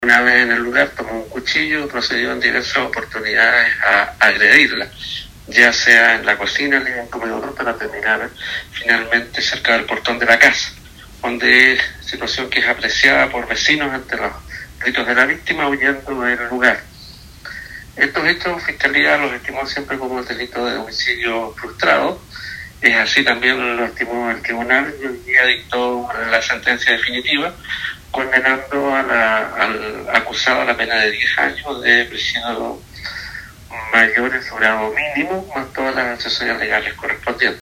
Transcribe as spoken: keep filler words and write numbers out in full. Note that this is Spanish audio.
Una vez en el lugar tomó un cuchillo, procedió en diversas oportunidades a agredirla, ya sea en la cocina, en el comedor, para terminar finalmente cerca del portón de la casa, donde situación que es apreciada por vecinos ante los gritos de la víctima huyendo del lugar. Estos hechos, Fiscalía los estimó siempre como el delito de homicidio frustrado. Es así también lo estimó el tribunal y hoy día dictó la sentencia definitiva, condenando a la, al acusado a la pena de diez años de prisión mayores su grado mínimo, más todas las accesorias legales correspondientes.